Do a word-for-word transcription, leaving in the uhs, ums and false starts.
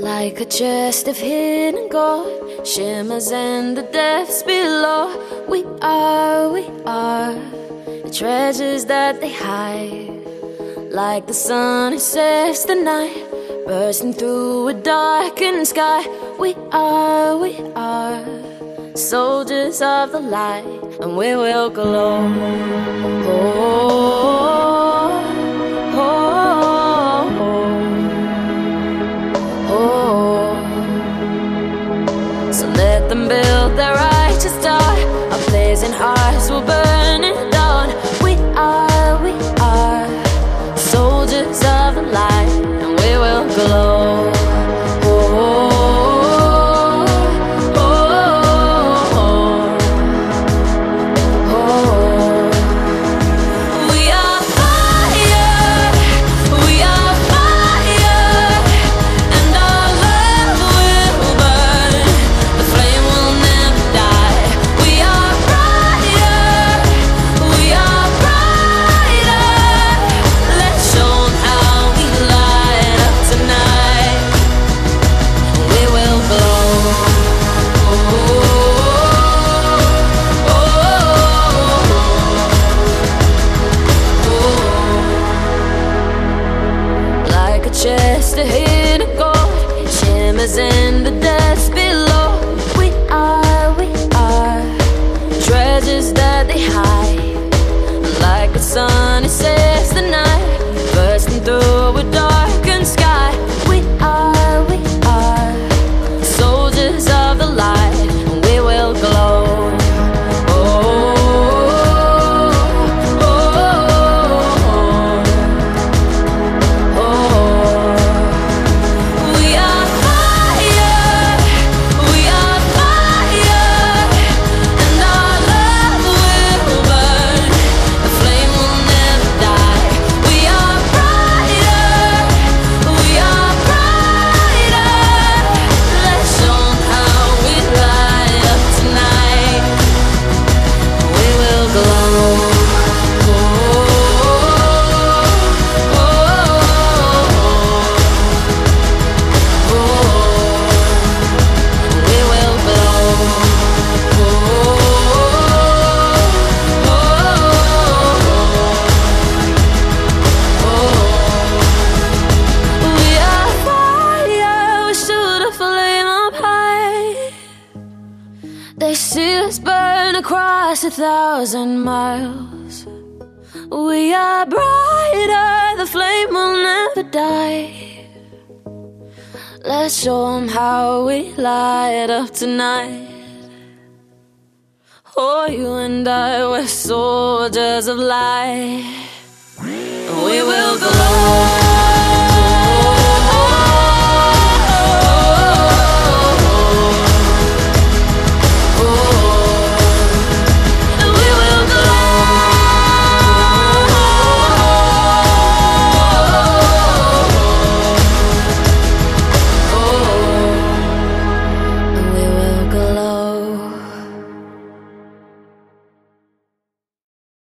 Like a chest of hidden gold shimmers in the depths below. We are, we are the treasures that they hide. Like the sun who sets the night, bursting through a darkened sky. We are, we are soldiers of the light, and we will glow. Oh, oh, oh, oh. So let them build their righteous tower. Our blazing hearts will burn it down. We are, we are soldiers of the light, and we will glow. Chest of hidden gold shimmers in the depths below. We are, we are treasures that they hide. Like the sun, it sets the night, bursting through a darkened sky. We are, we are soldiers of the light, and we will glow. They see us burn across a thousand miles. We are brighter, the flame will never die. Let's show them how we light up tonight. Oh, you and I, we're soldiers of light, and we will glow.